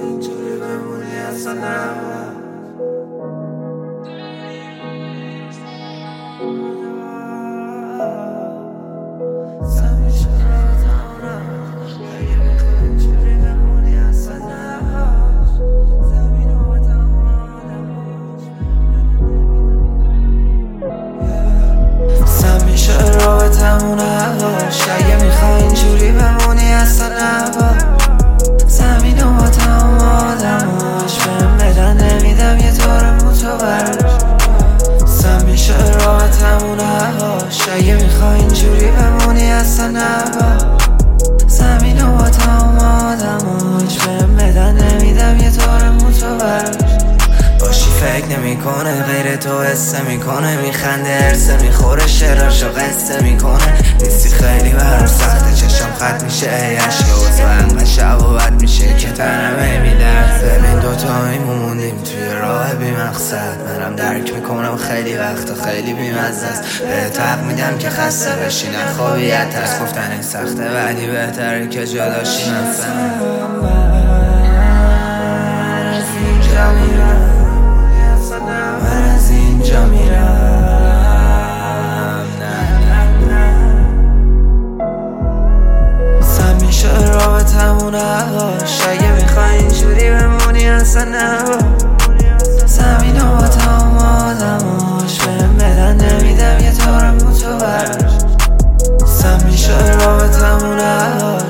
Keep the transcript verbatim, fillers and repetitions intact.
اینجوری بمونی اصلا نباید زمین چرا تمونم اگه میخوای اینجوری بمونی اصلا نباید زمین و زمین چرا تمونش اگه میخوای اینجوری بمونی اصلا نباید زمین و تمام آدماش بهم بدن نمیدم یه طور متبرش زمین چرا تمونش اگه میخوای اینجوری بمونی اصلا نباید زمین و تمام آدماش بهم بدن نمیدم یه طور متبرش باشی فکر نمی کنه غیر تو حسه میکنه میخنده ارسه میخوره شراشو قصه میکنه نیستی خیلی برام سخته چشم خط میشه ای عشق وزن و شب و بد میشه که تنمه میلرزه بین دوتایی موندیم توی راه بی مقصد منم درک میکنم خیلی وقتا خیلی بیمزه است بهت حق میدم که خسته بشی نخوابیت هست گفتن سخته ولی بهتره که جداشی نفسم من از اینجا میرم نه نه نه زمین چرا به تمونش اگه میخوای اینجوری بمونی اصلا نباید زمین و با تمام آدماش بهم بدن نمیدم یه طور متبرش زمین چرا به تمونش